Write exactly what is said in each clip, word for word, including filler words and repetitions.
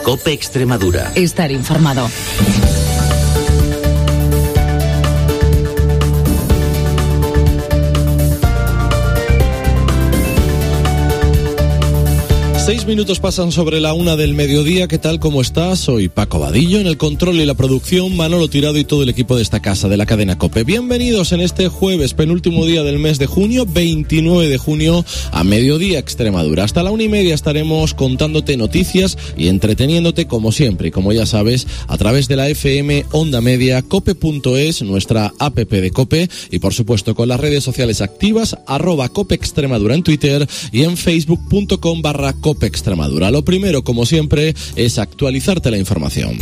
COPE Extremadura. Estar informado. Seis minutos pasan sobre la una del mediodía. ¿Qué tal? ¿Cómo estás? Soy Paco Vadillo. En el control y la producción, Manolo Tirado y todo el equipo de esta casa, de la cadena COPE. Bienvenidos en este jueves, penúltimo día del mes de junio, veintinueve de junio, a mediodía Extremadura. Hasta la una y media estaremos contándote noticias y entreteniéndote como siempre. Y como ya sabes, a través de la F M Onda Media, cope punto es, nuestra app de COPE, y por supuesto con las redes sociales activas, arroba COPE Extremadura en Twitter y en facebook punto com barra COPE Extremadura. Lo primero, como siempre, es actualizarte la información.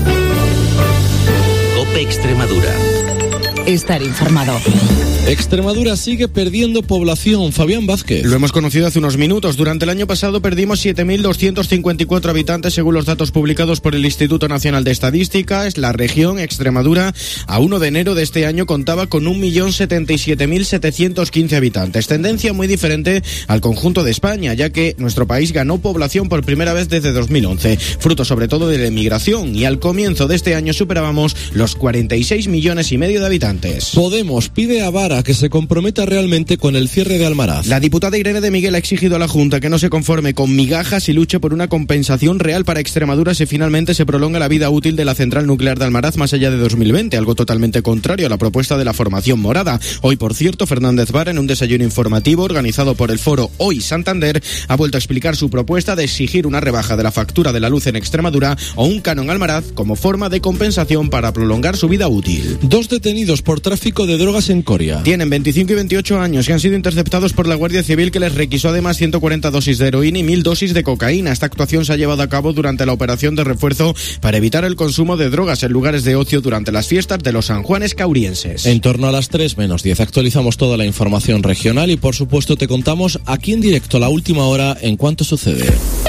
COPE Extremadura. Estar informado. Extremadura sigue perdiendo población. Fabián Vázquez. Lo hemos conocido hace unos minutos. Durante el año pasado perdimos siete mil doscientos cincuenta y cuatro habitantes según los datos publicados por el Instituto Nacional de Estadística. Es la región Extremadura a uno de enero de este año contaba con un millón setenta y siete mil setecientos quince habitantes. Tendencia muy diferente al conjunto de España, ya que nuestro país ganó población por primera vez desde dos mil once, fruto sobre todo de la emigración, y al comienzo de este año superábamos los cuarenta y seis millones y medio de habitantes. Podemos pide a Vara que se comprometa realmente con el cierre de Almaraz. La diputada Irene de Miguel ha exigido a la Junta que no se conforme con migajas y luche por una compensación real para Extremadura si finalmente se prolonga la vida útil de la central nuclear de Almaraz más allá de dos mil veinte, algo totalmente contrario a la propuesta de la formación morada. Hoy, por cierto, Fernández Vara, en un desayuno informativo organizado por el foro Hoy Santander, ha vuelto a explicar su propuesta de exigir una rebaja de la factura de la luz en Extremadura o un canon Almaraz como forma de compensación para prolongar su vida útil. Dos detenidos por tráfico de drogas en Coria. Tienen veinticinco y veintiocho años y han sido interceptados por la Guardia Civil, que les requisó además ciento cuarenta dosis de heroína y mil dosis de cocaína. Esta actuación se ha llevado a cabo durante la operación de refuerzo para evitar el consumo de drogas en lugares de ocio durante las fiestas de los San Juanes caurienses. En torno a las tres menos diez actualizamos toda la información regional y por supuesto te contamos aquí en directo la última hora en cuanto sucede.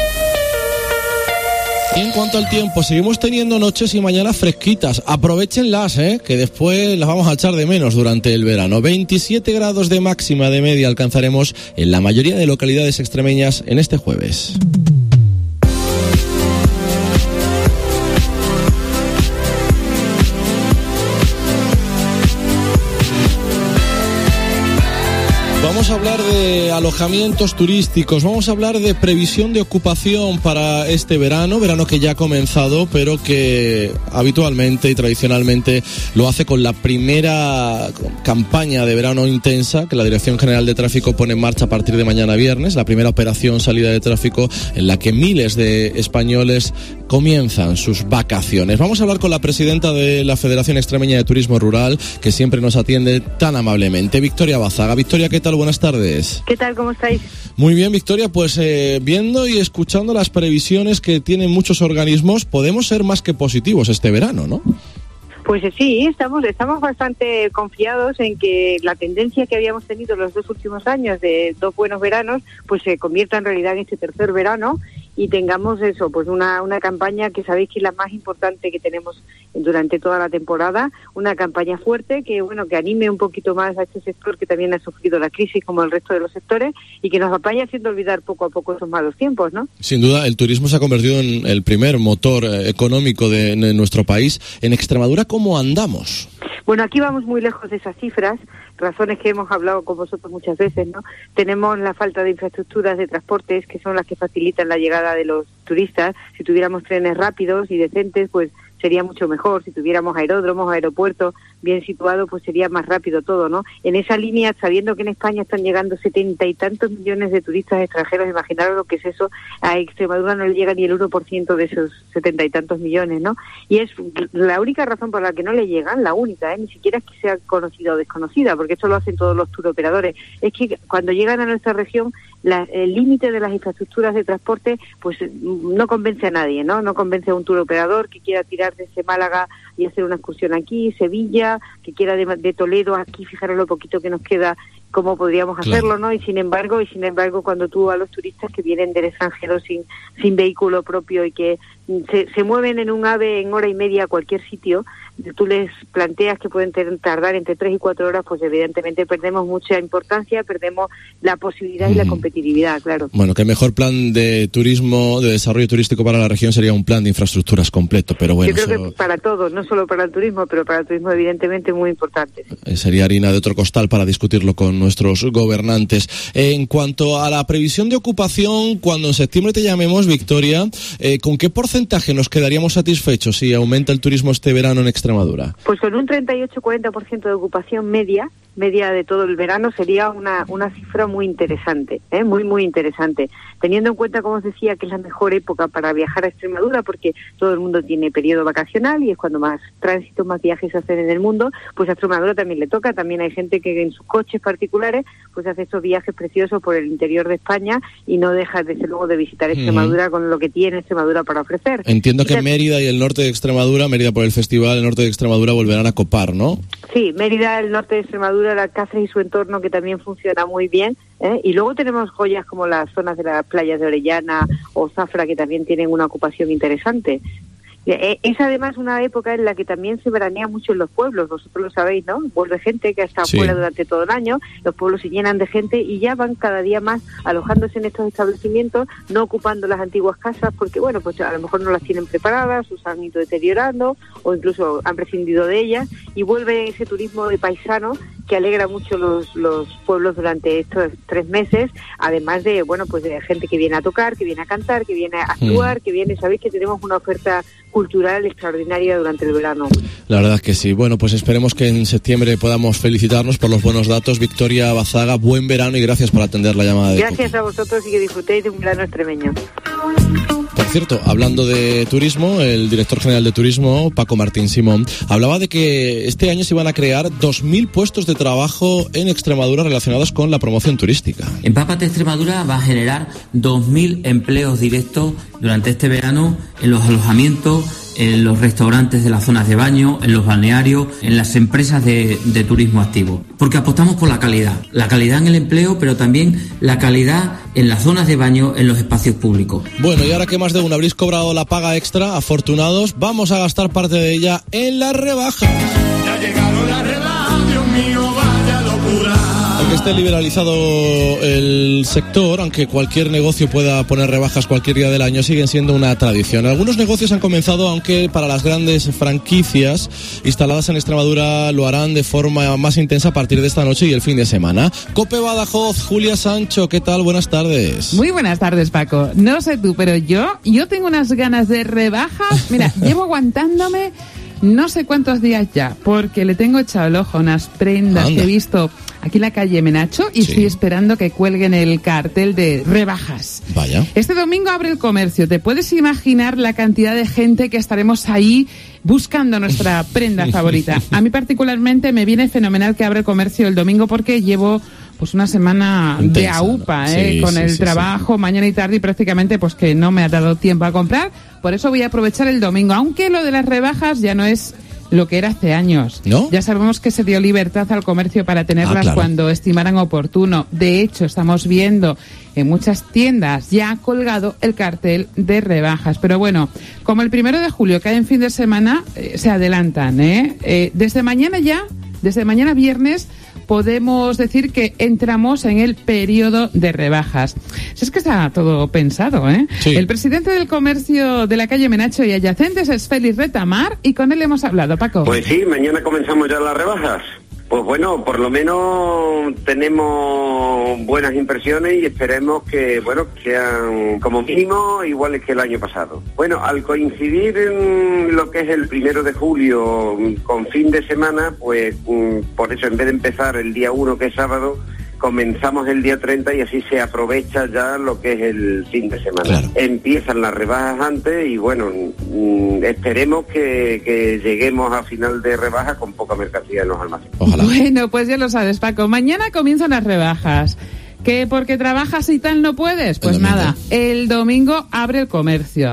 Y en cuanto al tiempo, seguimos teniendo noches y mañanas fresquitas. Aprovéchenlas, ¿eh? Que después las vamos a echar de menos durante el verano. veintisiete grados de máxima de media alcanzaremos en la mayoría de localidades extremeñas en este jueves. Vamos a hablar de alojamientos turísticos, vamos a hablar de previsión de ocupación para este verano, verano que ya ha comenzado, pero que habitualmente y tradicionalmente lo hace con la primera campaña de verano intensa que la Dirección General de Tráfico pone en marcha a partir de mañana viernes, la primera operación salida de tráfico en la que miles de españoles comienzan sus vacaciones. Vamos a hablar con la presidenta de la Federación Extremeña de Turismo Rural, que siempre nos atiende tan amablemente, Victoria Bazaga. Victoria, ¿qué tal? Buenas tardes. ¿Qué tal? ¿Cómo estáis? Muy bien, Victoria, pues eh, viendo y escuchando las previsiones que tienen muchos organismos, podemos ser más que positivos este verano, ¿no? Pues sí, estamos estamos bastante confiados en que la tendencia que habíamos tenido los dos últimos años de dos buenos veranos, pues se convierta en realidad en este tercer verano y tengamos eso, pues una, una campaña que sabéis que es la más importante que tenemos durante toda la temporada, una campaña fuerte que bueno que anime un poquito más a este sector que también ha sufrido la crisis como el resto de los sectores y que nos vaya haciendo olvidar poco a poco esos malos tiempos, ¿no? Sin duda, el turismo se ha convertido en el primer motor eh, económico de, de nuestro país. En Extremadura, ¿cómo andamos? Bueno, aquí vamos muy lejos de esas cifras, razones que hemos hablado con vosotros muchas veces, ¿no? Tenemos la falta de infraestructuras de transportes, que son las que facilitan la llegada de los turistas. Si tuviéramos trenes rápidos y decentes, pues sería mucho mejor. Si tuviéramos aeródromos, aeropuertos bien situados, pues sería más rápido todo, ¿no? En esa línea, sabiendo que en España están llegando setenta y tantos millones de turistas extranjeros, imaginaros lo que es eso, a Extremadura no le llega ni el uno por ciento de esos setenta y tantos millones, ¿no? Y es la única razón por la que no le llegan, la única, ¿eh? Ni siquiera es que sea conocida o desconocida, porque esto lo hacen todos los turoperadores, es que cuando llegan a nuestra región, la, el límite de las infraestructuras de transporte, pues no convence a nadie, ¿no? No convence a un turoperador que quiera tirar desde Málaga y hacer una excursión aquí, Sevilla, que quiera de, de Toledo, aquí, fijaros lo poquito que nos queda cómo podríamos Claro. hacerlo, ¿no? Y sin embargo, y sin embargo, cuando tú a los turistas que vienen del extranjero sin sin vehículo propio y que se, se mueven en un AVE en hora y media a cualquier sitio, tú les planteas que pueden ter- tardar entre tres y cuatro horas, pues evidentemente perdemos mucha importancia, perdemos la posibilidad y la competitividad, claro. Bueno, que el mejor plan de turismo, de desarrollo turístico para la región sería un plan de infraestructuras completo, pero bueno, Yo creo eso que para todos, no solo para el turismo, pero para el turismo evidentemente muy importante. eh, sería harina de otro costal para discutirlo con nuestros gobernantes. En cuanto a la previsión de ocupación, cuando en septiembre te llamemos, Victoria, eh, ¿con qué porcentaje nos quedaríamos satisfechos si aumenta el turismo este verano en Extremadura? Pues con un treinta y ocho a cuarenta por ciento de ocupación media, media de todo el verano, sería una, una cifra muy interesante, ¿eh? muy, muy interesante. Teniendo en cuenta, como os decía, que es la mejor época para viajar a Extremadura, porque todo el mundo tiene periodo vacacional y es cuando más tránsito, más viajes se hacen en el mundo, pues a Extremadura también le toca. También hay gente que en sus coches particulares pues hace estos viajes preciosos por el interior de España y no deja, desde luego, de visitar Extremadura mm. con lo que tiene Extremadura para ofrecer. Entiendo que Entonces, Mérida y el norte de Extremadura, Mérida por el festival, el norte de Extremadura volverán a copar, ¿no? Sí, Mérida, el norte de Extremadura, la Cáceres y su entorno, que también funciona muy bien, ¿eh? Y luego tenemos joyas como las zonas de las playas de Orellana o Zafra, que también tienen una ocupación interesante. Es además una época en la que también se veranea mucho en los pueblos, vosotros lo sabéis, ¿no? Vuelve gente que ha estado Sí. fuera durante todo el año, los pueblos se llenan de gente y ya van cada día más alojándose en estos establecimientos, no ocupando las antiguas casas porque, bueno, pues a lo mejor no las tienen preparadas, o se han ido deteriorando o incluso han prescindido de ellas, y vuelve ese turismo de paisano que alegra mucho los, los pueblos durante estos tres meses, además de, bueno, pues de gente que viene a tocar, que viene a cantar, que viene a actuar, mm. que viene, sabéis que tenemos una oferta cultural extraordinaria durante el verano. La verdad es que sí. Bueno, pues esperemos que en septiembre podamos felicitarnos por los buenos datos. Victoria Bazaga, buen verano y gracias por atender la llamada de Gracias Cope. a vosotros y que disfrutéis de un verano extremeño. Por cierto, hablando de turismo, el director general de turismo, Paco Martín Simón, hablaba de que este año se iban a crear dos mil puestos de trabajo en Extremadura relacionados con la promoción turística. Empápate Extremadura va a generar dos mil empleos directos durante este verano en los alojamientos, en los restaurantes de las zonas de baño, en los balnearios, en las empresas de, de turismo activo. Porque apostamos por la calidad. La calidad en el empleo, pero también la calidad en las zonas de baño, en los espacios públicos. Bueno, y ahora que más de uno habréis cobrado la paga extra, afortunados, vamos a gastar parte de ella en las rebajas. Ya llegaron las rebajas, Dios mío, vaya locura. Aunque esté liberalizado el sector, aunque cualquier negocio pueda poner rebajas cualquier día del año, siguen siendo una tradición. Algunos negocios han comenzado, aunque para las grandes franquicias instaladas en Extremadura lo harán de forma más intensa a partir de esta noche y el fin de semana. Cope Badajoz, Julia Sancho, ¿qué tal? Buenas tardes. Muy buenas tardes, Paco. No sé tú, pero yo, yo tengo unas ganas de rebajas. Mira, llevo aguantándome no sé cuántos días ya, porque le tengo echado el ojo a unas prendas Anda. que he visto aquí en la calle Menacho y sí. estoy esperando que cuelguen el cartel de rebajas. Vaya. Este domingo abre el comercio. ¿Te puedes imaginar la cantidad de gente que estaremos ahí buscando nuestra prenda favorita? A mí particularmente me viene fenomenal que abre el comercio el domingo porque llevo pues una semana intensa, de aupa, ¿eh? Sí, con sí, el sí, trabajo sí. mañana y tarde y prácticamente pues que no me ha dado tiempo a comprar. Por eso voy a aprovechar el domingo, aunque lo de las rebajas ya no es lo que era hace años. ¿No? Ya sabemos que se dio libertad al comercio para tenerlas ah, claro. cuando estimaran oportuno. De hecho, estamos viendo en muchas tiendas ya ha colgado el cartel de rebajas. Pero bueno, como el primero de julio cae en fin de semana, eh, se adelantan, ¿eh? ¿eh? Desde mañana ya, desde mañana viernes, podemos decir que entramos en el periodo de rebajas. Si es que está todo pensado, ¿eh? Sí. El presidente del comercio de la calle Menacho y adyacentes es Félix Retamar y con él hemos hablado, Paco. Pues sí, mañana comenzamos ya las rebajas. Pues bueno, por lo menos tenemos buenas impresiones y esperemos que, bueno, sean como mínimo iguales que el año pasado. Bueno, al coincidir en lo que es el primero de julio con fin de semana, pues por eso en vez de empezar el día uno, que es sábado, comenzamos el día treinta y así se aprovecha ya lo que es el fin de semana. Claro. Empiezan las rebajas antes y bueno, mmm, esperemos que, que lleguemos a final de rebaja con poca mercancía en los almacenes. Ojalá. Bueno, pues ya lo sabes, Paco, mañana comienzan las rebajas. ¿Que porque trabajas y tal no puedes? Pues nada, el domingo abre el comercio.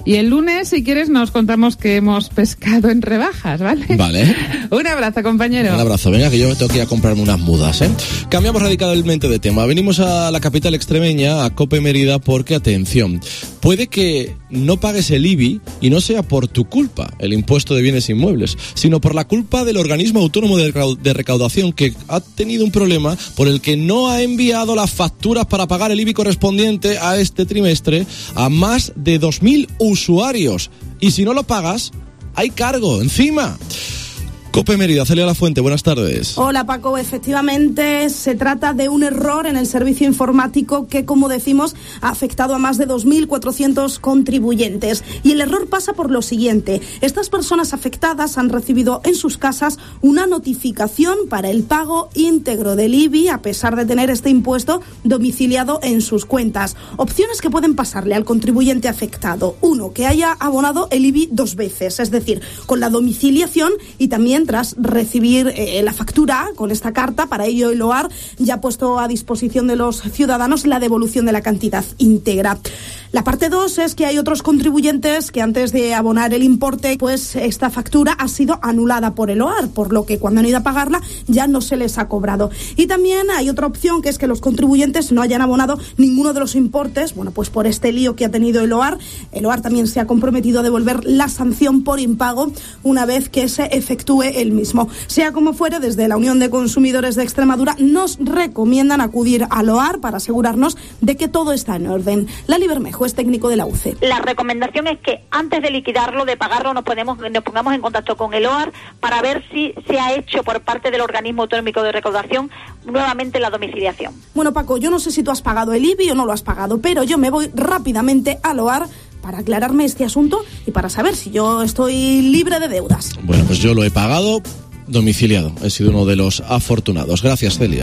Y el lunes, si quieres, nos contamos que hemos pescado en rebajas, ¿vale? Vale. Un abrazo, compañero. Un abrazo. Venga, que yo tengo que ir a comprarme unas mudas, ¿eh? Cambiamos radicalmente de tema. Venimos a la capital extremeña, a Cope Mérida, porque, atención, puede que no pagues el I B I y no sea por tu culpa, el impuesto de bienes inmuebles, sino por la culpa del organismo autónomo de recaudación, que ha tenido un problema por el que no ha enviado las facturas para pagar el I B I correspondiente a este trimestre a más de dos mil usuarios. Y si no lo pagas, hay cargo encima. Cope Mérida, Celia Lafuente, buenas tardes. Hola Paco, efectivamente se trata de un error en el servicio informático que, como decimos, ha afectado a más de dos mil cuatrocientos contribuyentes. Y el error pasa por lo siguiente: estas personas afectadas han recibido en sus casas una notificación para el pago íntegro del I B I, a pesar de tener este impuesto domiciliado en sus cuentas. Opciones que pueden pasarle al contribuyente afectado: uno, que haya abonado el I B I dos veces, es decir, con la domiciliación y también tras recibir eh, la factura con esta carta. Para ello, el O A R ya ha puesto a disposición de los ciudadanos la devolución de la cantidad íntegra. La parte dos es que hay otros contribuyentes que antes de abonar el importe, pues esta factura ha sido anulada por el O A R, por lo que cuando han ido a pagarla ya no se les ha cobrado. Y también hay otra opción, que es que los contribuyentes no hayan abonado ninguno de los importes. Bueno, pues por este lío que ha tenido el O A R, el O A R también se ha comprometido a devolver la sanción por impago una vez que se efectúe el mismo. Sea como fuere, desde la Unión de Consumidores de Extremadura nos recomiendan acudir al O A R para asegurarnos de que todo está en orden. Lali Bermejo es técnico de la U C E. La recomendación es que antes de liquidarlo, de pagarlo, nos, podemos, nos pongamos en contacto con el O A R para ver si se ha hecho por parte del organismo autonómico de recaudación nuevamente la domiciliación. Bueno, Paco, yo no sé si tú has pagado el I B I o no lo has pagado, pero yo me voy rápidamente al O A R para aclararme este asunto y para saber si yo estoy libre de deudas. Bueno, pues yo lo he pagado domiciliado. He sido uno de los afortunados. Gracias, Celia.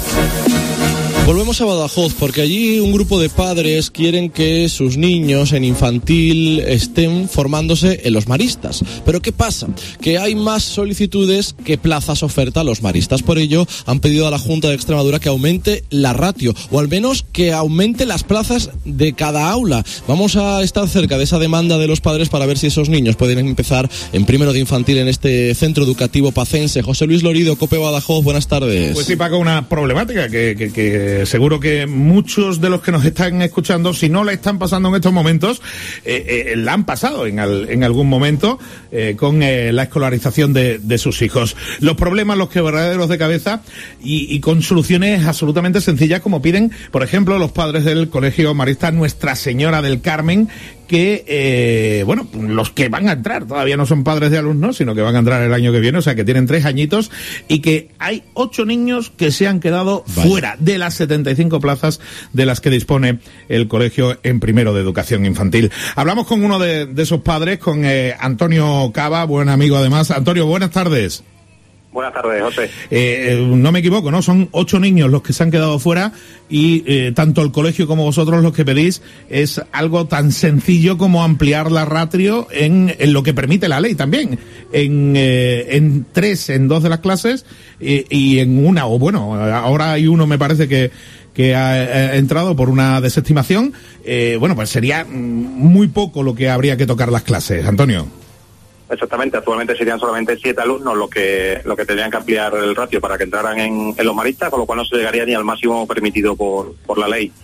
Volvemos a Badajoz, porque allí un grupo de padres quieren que sus niños en infantil estén formándose en los maristas. Pero ¿qué pasa? Que hay más solicitudes que plazas oferta a los maristas. Por ello, han pedido a la Junta de Extremadura que aumente la ratio, o al menos que aumente las plazas de cada aula. Vamos a estar cerca de esa demanda de los padres para ver si esos niños pueden empezar en primero de infantil en este centro educativo pacense. José Luis Lorido, Cope Badajoz, buenas tardes. Pues sí, Paco, una problemática que... que, que... seguro que muchos de los que nos están escuchando, si no la están pasando en estos momentos, eh, eh, la han pasado en, al, en algún momento eh, con eh, la escolarización de, de sus hijos. Los problemas, los quebraderos de cabeza y, y con soluciones absolutamente sencillas, como piden, por ejemplo, los padres del Colegio Marista Nuestra Señora del Carmen, que, eh, bueno, los que van a entrar todavía no son padres de alumnos, sino que van a entrar el año que viene, o sea que tienen tres añitos, y que hay ocho niños que se han quedado Vaya. fuera de las setenta y cinco plazas de las que dispone el colegio en primero de educación infantil. Hablamos con uno de, de esos padres, con eh, Antonio Cava, buen amigo además. Antonio, buenas tardes. Buenas tardes, José. Eh, no me equivoco, ¿no? Son ocho niños los que se han quedado fuera y eh, tanto el colegio como vosotros los que pedís es algo tan sencillo como ampliar la ratio en, en lo que permite la ley también. En, eh, en tres, en dos de las clases eh, y en una, o bueno, ahora hay uno me parece que que ha, ha entrado por una desestimación. Eh, bueno, pues sería muy poco lo que habría que tocar las clases, Antonio. Exactamente, actualmente serían solamente siete alumnos los que lo que tendrían que ampliar el ratio para que entraran en, en los maristas, con lo cual no se llegaría ni al máximo permitido por, por la ley.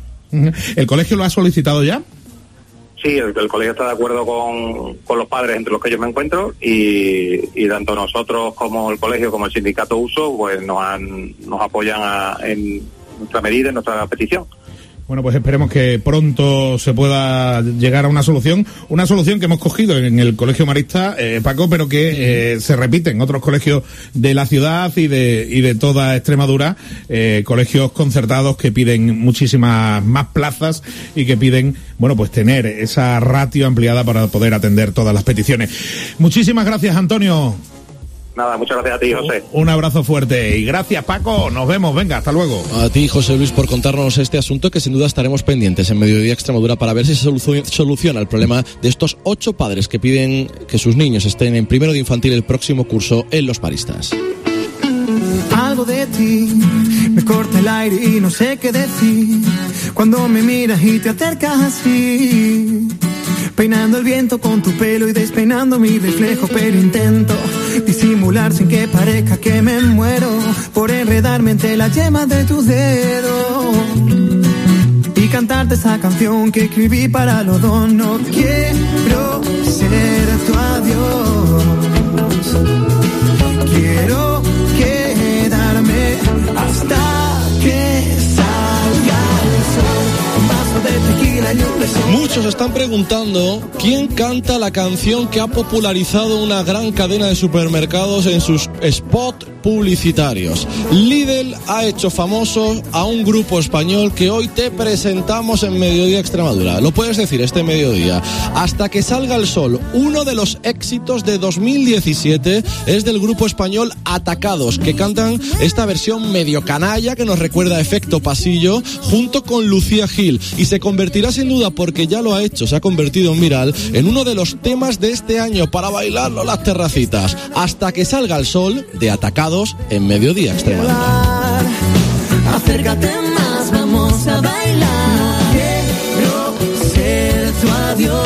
¿El colegio lo ha solicitado ya? Sí, el, el colegio está de acuerdo con, con los padres, entre los que yo me encuentro, y, y tanto nosotros como el colegio como el sindicato Uso pues nos, han, nos apoyan a, en nuestra medida, en nuestra petición. Bueno, pues esperemos que pronto se pueda llegar a una solución, una solución que hemos cogido en el Colegio Marista, eh, Paco, pero que eh, se repite en otros colegios de la ciudad y de y de toda Extremadura, eh, colegios concertados que piden muchísimas más plazas y que piden, bueno, pues tener esa ratio ampliada para poder atender todas las peticiones. Muchísimas gracias, Antonio. Nada, muchas gracias a ti, José. Un abrazo fuerte y gracias, Paco. Nos vemos. Venga, hasta luego. A ti, José Luis, por contarnos este asunto, que sin duda estaremos pendientes en Mediodía Extremadura para ver si se soluciona el problema de estos ocho padres que piden que sus niños estén en primero de infantil el próximo curso en los maristas. Algo de ti me corta el aire y no sé qué decir cuando me miras y te acercas así. peinando el viento con tu pelo y despeinando mi reflejo, pero intento disimular sin que parezca que me muero por enredarme entre la yema de tu dedo y cantarte esa canción que escribí para los dos. No quiero ser tu adiós, quiero quedarme hasta que salga el sol. Un vaso de tequila y un beso. Muchos están preguntando quién canta la canción que ha popularizado una gran cadena de supermercados en sus spots publicitarios. Lidl ha hecho famoso a un grupo español que hoy te presentamos en Mediodía Extremadura. Lo puedes decir este mediodía. Hasta que salga el sol. Uno de los éxitos de dos mil diecisiete es del grupo español Atacados, que cantan esta versión medio canalla que nos recuerda a Efecto Pasillo, junto con Lucía Gil, y se convertirá sin duda, porque ya lo ha hecho, se ha convertido en viral, en uno de los temas de este año para bailarlo en las terracitas. Hasta que salga el sol, de Atacados en Mediodía Extremadura. Acércate más, vamos a bailar. Quiero ser tu adiós.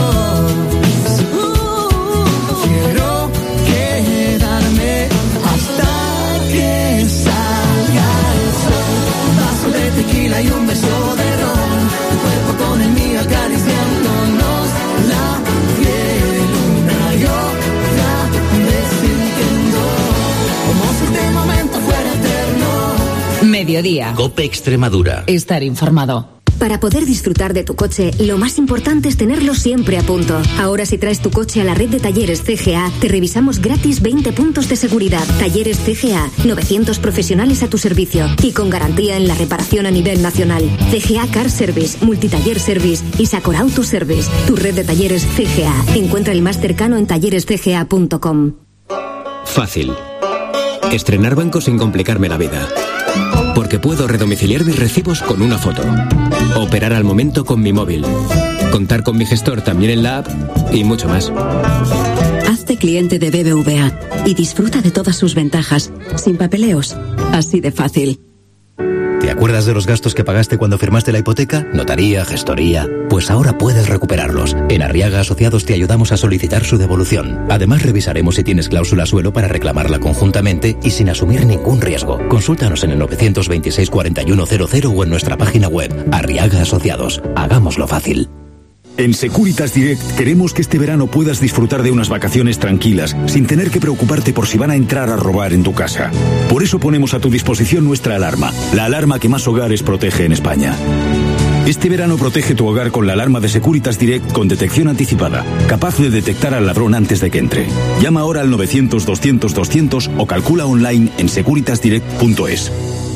Uh, quiero quedarme hasta que salga el sol. Un vaso de tequila y un beso de ron. Tu cuerpo con el mío acariciándonos la piel una y otra vez, sintiendo como si este momento fuera eterno. Mediodía. COPE Extremadura. Estar informado. Para poder disfrutar de tu coche, lo más importante es tenerlo siempre a punto. Ahora, si traes tu coche a la red de talleres C G A, te revisamos gratis veinte puntos de seguridad. Talleres C G A, novecientos profesionales a tu servicio y con garantía en la reparación a nivel nacional. C G A Car Service, Multitaller Service y Sacor Auto Service. Tu red de talleres C G A. Encuentra el más cercano en talleres c g a punto com. Fácil. Estrenar banco sin complicarme la vida. Porque puedo redomiciliar mis recibos con una foto. Operar al momento con mi móvil. Contar con mi gestor también en la app y mucho más. Hazte cliente de B B V A y disfruta de todas sus ventajas, sin papeleos. Así de fácil. ¿Te acuerdas de los gastos que pagaste cuando firmaste la hipoteca? Notaría, gestoría. Pues ahora puedes recuperarlos. En Arriaga Asociados te ayudamos a solicitar su devolución. Además, revisaremos si tienes cláusula suelo para reclamarla conjuntamente y sin asumir ningún riesgo. Consúltanos en el nueve dos seis, cuatro uno cero cero o en nuestra página web. Arriaga Asociados. Hagámoslo fácil. En Securitas Direct queremos que este verano puedas disfrutar de unas vacaciones tranquilas, sin tener que preocuparte por si van a entrar a robar en tu casa. Por eso ponemos a tu disposición nuestra alarma, la alarma que más hogares protege en España. Este verano protege tu hogar con la alarma de Securitas Direct con detección anticipada, capaz de detectar al ladrón antes de que entre. Llama ahora al novecientos, doscientos, doscientos o calcula online en securitas direct punto es.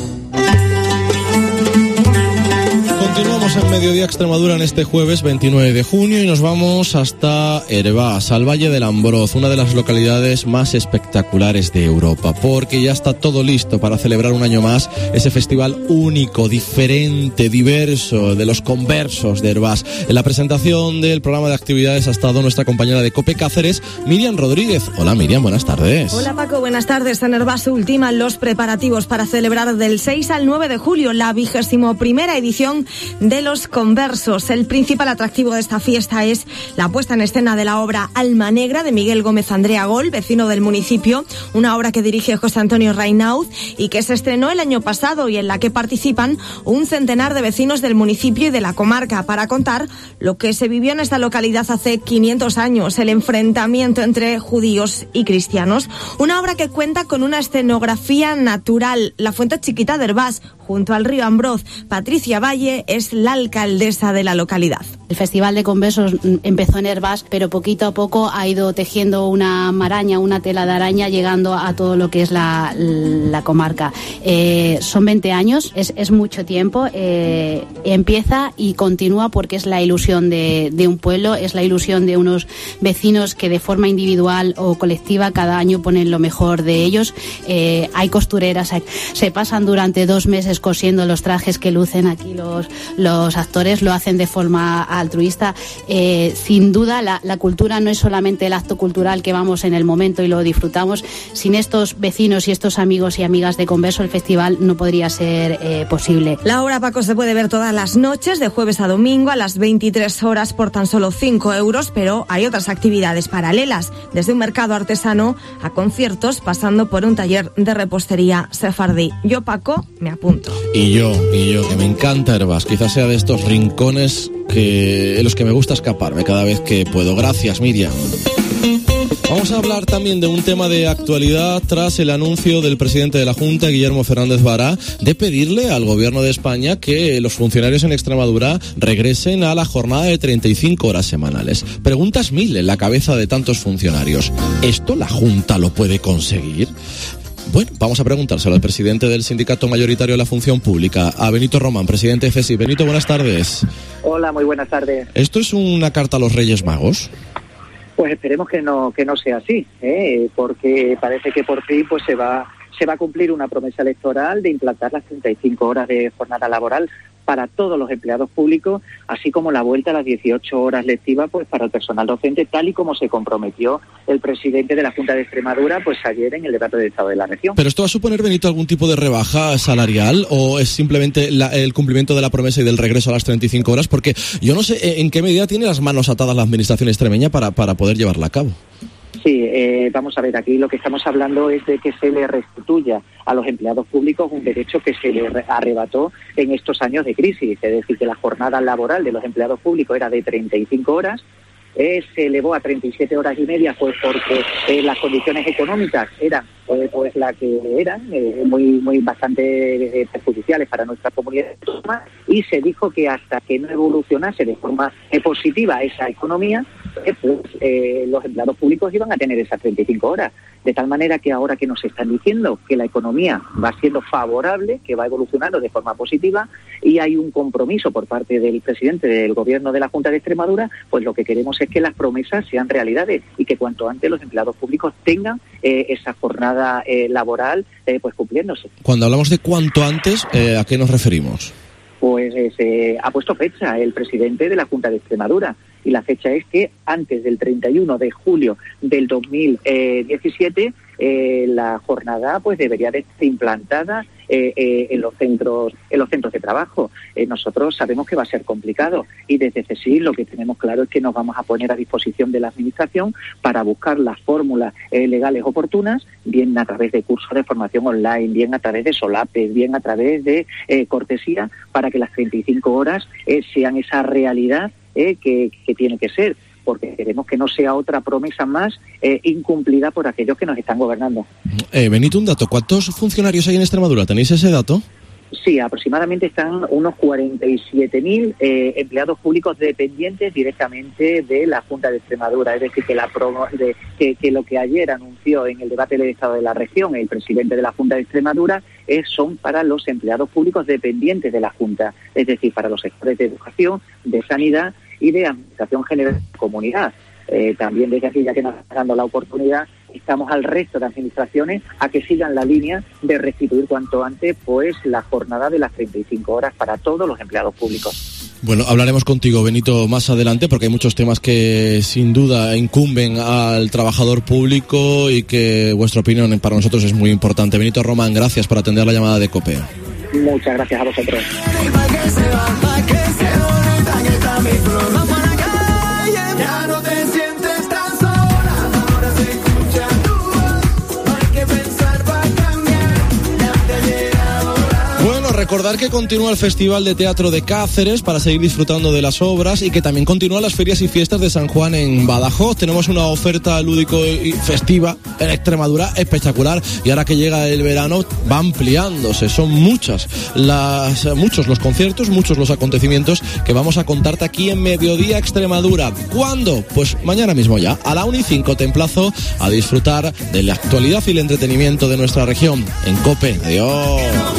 Continuamos en Mediodía Extremadura en este jueves veintinueve de junio y nos vamos hasta Hervás, al Valle del Ambroz, una de las localidades más espectaculares de Europa, porque ya está todo listo para celebrar un año más ese festival único, diferente, diverso de los conversos de Hervás. En la presentación del programa de actividades ha estado nuestra compañera de COPE Cáceres, Miriam Rodríguez. Hola Miriam, buenas tardes. Hola Paco, buenas tardes. En Hervás se ultiman los preparativos para celebrar del seis al nueve de julio la vigésimo primera edición de los conversos. El principal atractivo de esta fiesta es la puesta en escena de la obra Alma Negra de Miguel Gómez Andrea Gol, vecino del municipio, una obra que dirige José Antonio Reinaud y que se estrenó el año pasado y en la que participan un centenar de vecinos del municipio y de la comarca para contar lo que se vivió en esta localidad hace quinientos años, el enfrentamiento entre judíos y cristianos. Una obra que cuenta con una escenografía natural, la Fuente Chiquita de Hervás, junto al río Ambroz. Patricia Valle es la alcaldesa de la localidad. El Festival de Conversos empezó en Hervás, pero poquito a poco ha ido tejiendo una maraña, una tela de araña, llegando a todo lo que es la, la comarca. Eh, son veinte años, es, es mucho tiempo, eh, empieza y continúa porque es la ilusión de, de un pueblo, es la ilusión de unos vecinos que de forma individual o colectiva cada año ponen lo mejor de ellos. Eh, hay costureras, hay, se pasan durante dos meses pues cosiendo los trajes que lucen aquí los, los actores, lo hacen de forma altruista. Eh, sin duda, la, la cultura no es solamente el acto cultural que vamos en el momento y lo disfrutamos. Sin estos vecinos y estos amigos y amigas de Converso, el festival no podría ser eh, posible. La obra, Paco, se puede ver todas las noches, de jueves a domingo, a las veintitrés horas por tan solo cinco euros, pero hay otras actividades paralelas, desde un mercado artesano a conciertos, pasando por un taller de repostería sefardí. Yo, Paco, me apunto. Y yo, y yo, que me encanta Herbás. Quizás sea de estos rincones que, en los que me gusta escaparme cada vez que puedo. Gracias, Miriam. Vamos a hablar también de un tema de actualidad tras el anuncio del presidente de la Junta, Guillermo Fernández Vara, de pedirle al gobierno de España que los funcionarios en Extremadura regresen a la jornada de treinta y cinco horas semanales. Preguntas mil en la cabeza de tantos funcionarios. ¿Esto la Junta lo puede conseguir? Bueno, vamos a preguntárselo al presidente del Sindicato Mayoritario de la Función Pública, a Benito Román, presidente de F E S I. Benito, buenas tardes. Hola, muy buenas tardes. ¿Esto es una carta a los Reyes Magos? Pues esperemos que no que no sea así, ¿eh? Porque parece que por fin pues se va se va a cumplir una promesa electoral de implantar las treinta y cinco horas de jornada laboral para todos los empleados públicos, así como la vuelta a las dieciocho horas lectivas pues para el personal docente, tal y como se comprometió el presidente de la Junta de Extremadura pues ayer en el debate del Estado de la Nación. ¿Pero esto va a suponer, Benito, algún tipo de rebaja salarial o es simplemente la, el cumplimiento de la promesa y del regreso a las treinta y cinco horas? Porque yo no sé en qué medida tiene las manos atadas la administración extremeña para, para poder llevarla a cabo. Sí, eh, vamos a ver, aquí lo que estamos hablando es de que se le restituya a los empleados públicos un derecho que se le arrebató en estos años de crisis, es decir, que la jornada laboral de los empleados públicos era de treinta y cinco horas, eh, se elevó a treinta y siete horas y media pues porque eh, las condiciones económicas eran eh, pues la que eran, eh, muy muy bastante eh, perjudiciales para nuestra comunidad autónoma, y se dijo que hasta que no evolucionase de forma eh, positiva esa economía, eh, pues eh, los empleados públicos iban a tener esas treinta y cinco horas. De tal manera que ahora que nos están diciendo que la economía va siendo favorable, que va evolucionando de forma positiva, y hay un compromiso por parte del presidente del gobierno de la Junta de Extremadura, pues lo que queremos es que las promesas sean realidades y que cuanto antes los empleados públicos tengan eh, esa jornada eh, laboral eh, pues cumpliéndose. Cuando hablamos de cuanto antes, eh, ¿a qué nos referimos? Pues eh, se ha puesto fecha el presidente de la Junta de Extremadura, y la fecha es que antes del treinta y uno de julio del dos mil diecisiete eh, la jornada pues debería de estar implantada eh, eh, en los centros en los centros de trabajo. Eh, nosotros sabemos que va a ser complicado, y desde C E S I lo que tenemos claro es que nos vamos a poner a disposición de la administración para buscar las fórmulas eh, legales oportunas, bien a través de cursos de formación online, bien a través de solapes, bien a través de eh, cortesía, para que las treinta y cinco horas eh, sean esa realidad eh, que, que tiene que ser, porque queremos que no sea otra promesa más eh, incumplida por aquellos que nos están gobernando. Eh, Benito, un dato. ¿Cuántos funcionarios hay en Extremadura? ¿Tenéis ese dato? Sí, aproximadamente están unos cuarenta y siete mil eh, empleados públicos dependientes directamente de la Junta de Extremadura. Es decir, que, la promo, de, que, que lo que ayer anunció en el debate del Estado de la Región el presidente de la Junta de Extremadura es, son para los empleados públicos dependientes de la Junta, es decir, para los sectores de educación, de sanidad y de administración general de la comunidad. Eh, también desde aquí, ya que nos está dando la oportunidad, estamos al resto de administraciones a que sigan la línea de restituir cuanto antes pues la jornada de las treinta y cinco horas para todos los empleados públicos. Bueno, hablaremos contigo, Benito, más adelante, porque hay muchos temas que sin duda incumben al trabajador público y que vuestra opinión para nosotros es muy importante. Benito Román, gracias por atender la llamada de COPE. Muchas gracias a vosotros. Ya no te sientes tan sola, ahora se escucha tu voz, no hay que pensar para cambiar, ya te ha llegado la... Bueno, recordar que continúa el Festival de Teatro de Cáceres para seguir disfrutando de las obras, y que también continúan las ferias y fiestas de San Juan en Badajoz. Tenemos una oferta lúdico y festiva en Extremadura espectacular, y ahora que llega el verano va ampliándose. Son muchas las muchos los conciertos, muchos los acontecimientos que vamos a contarte aquí en Mediodía Extremadura. ¿Cuándo? Pues mañana mismo ya, a la una y cinco te emplazo a disfrutar de la actualidad y el entretenimiento de nuestra región en COPE. Adiós.